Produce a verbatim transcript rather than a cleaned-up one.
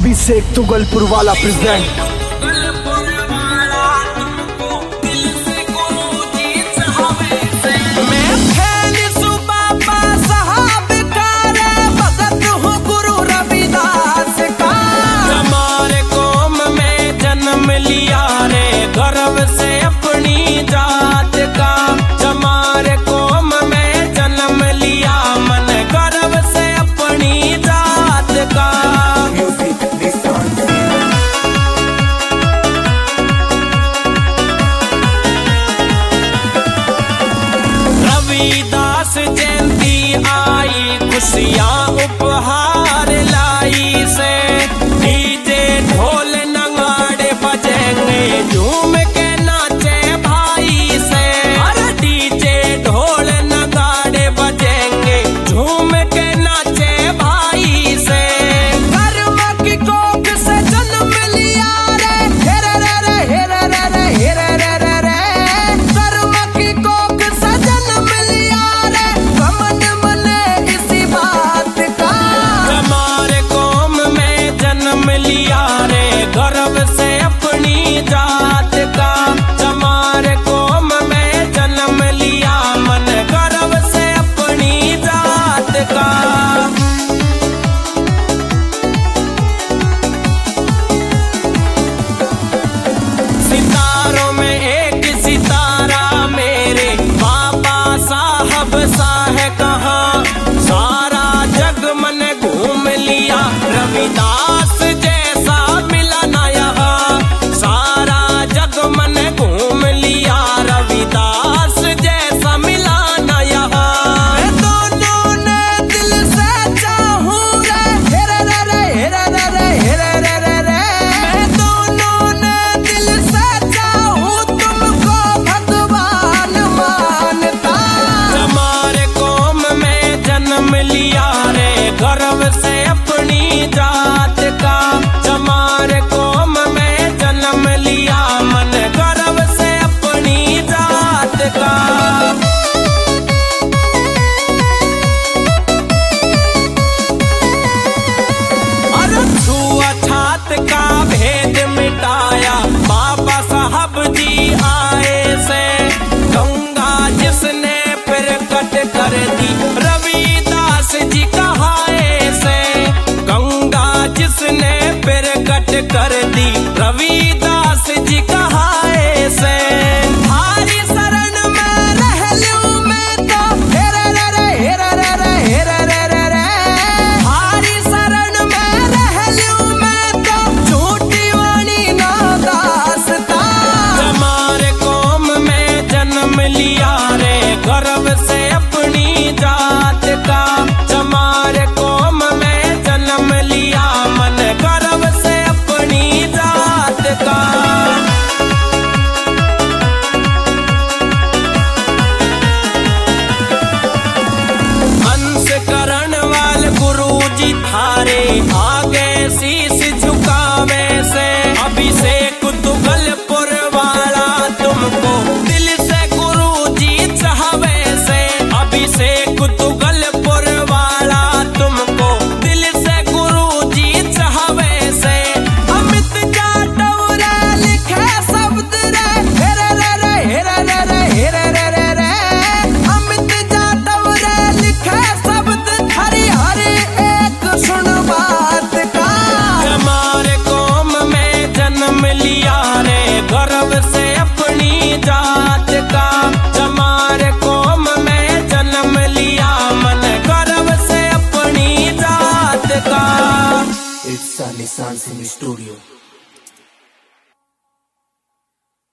अभिषेक तुगलपुर वाला प्रेजेंट। गर्व से अपनी जात का चमार कौम में जन्म लिया, मन गर्व से अपनी जात का। रविदास जयंती आई, खुशियाँ उपहार लाई से, डीजे ढोल नगाड़े बजेंगे, झूम के नाचे भाई से। अरे डीजे ढोल नगाड़े बजेंगे, झूम के नाचे भाई से। कर्म की कोख से जन्म लिया रे, हेरे रे रे हेरे रे रे हेरे रे रे रे। कर्म की कोख से जन्म लिया रे, कमन मने इसी बात का। हमारे कौम में जन्म लिया रे, गर्व से अपनी जात का। हमारे कौम में जन्म लिया, मन गर्व से अपनी जात का। सितारों में एक सितारा मेरे बाबा साहब सा है कहाँ, सारा जग मन घूम लिया, रविदास जैसा मिला ना यहाँ। सारा जग मन घूम लिया, रविदास जैसा मिला ना यहाँ। मैं दोनों ने दिल से चाहूँ रे, हेरे रे रे हेरे रे रे हेरे रे रे रे। मैं दोनों ने दिल से चाहूँ, तुमको भगवान मानता। हमारे कौम में जन्म लिया रे, गर्व से अपनी जात का। हमारे कौम में जन्म लिया, मन गर्व से अपनी जात का। अरे छुआछूत का भेद मिटाया, बाबा साहब जी आए से। गंगा जिसने प्रकट कर दी, रविदास जी कहाए से। गंगा जिसने प्रकट कर दी, रविदास जी कहाए से। हारी शरण में रह लूं मैं तो, हेरे रे रे हेरे रे रे हेरे रे रे रे। हारी शरण में रह लूं मैं तो, झूठी वाणी ना दास्ता। हमारे कौम में जन्म लिया रे, गर्व से अपनी जात का। हमारे कौम में जन्म लिया, मन गर्व से अपनी जात का। हंस करण वाल गुरु जी थारे, आगे शीश झुकावे से। अभिषेक तुगलपुर वाला तुमको दिल से गुरु जी चाहवे से। अभिषेक तुगलपुर वाला तुमको दिल से गुरु जी चाहवे से। अमित जाटवरे लिखे शब्द रे, हेरे रे रे हेरे रे रे हेरे रे रे रे। अमित जाटवरे लिखे शब्द, हरि हरि एक सुन बात का। हमारे कौम में जन्म लिया रे, गर्व से अपनी जात का। हमारे कौम में जन्म लिया, मन गर्व से अपनी जात का। इट्स निशान सिंह स्टूडियो।